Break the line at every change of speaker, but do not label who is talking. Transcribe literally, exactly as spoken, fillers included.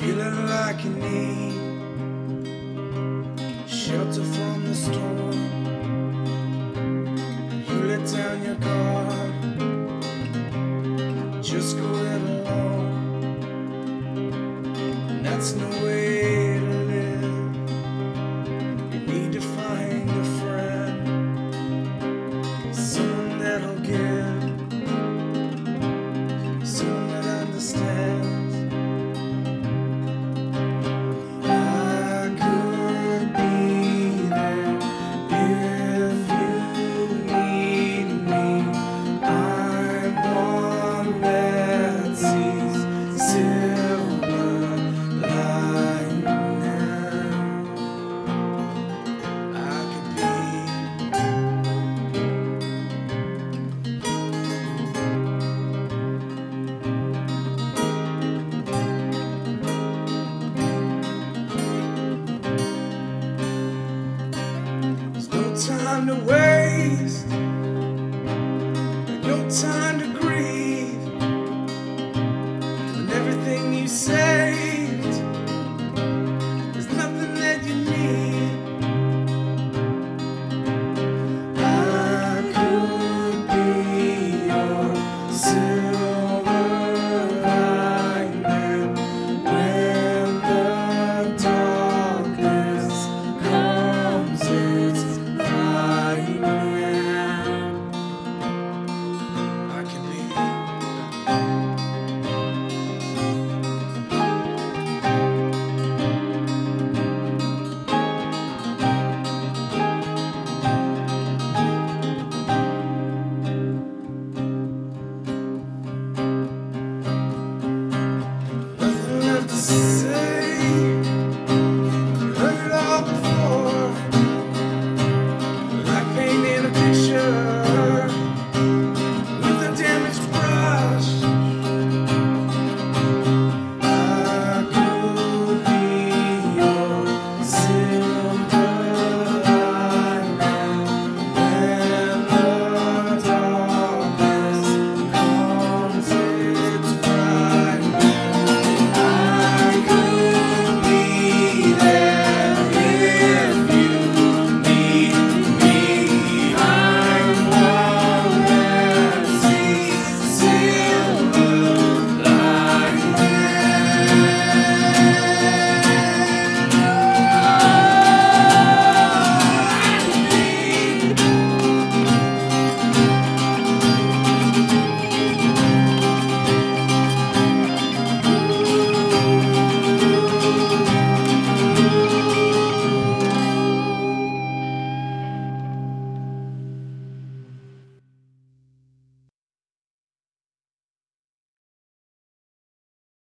feeling like you need shelter from the storm. You let down your guard, just go it alone. And that's no way to live. You need to find a friend, someone that'll give, someone that understands. Time to waste, no time to grieve, when everything you say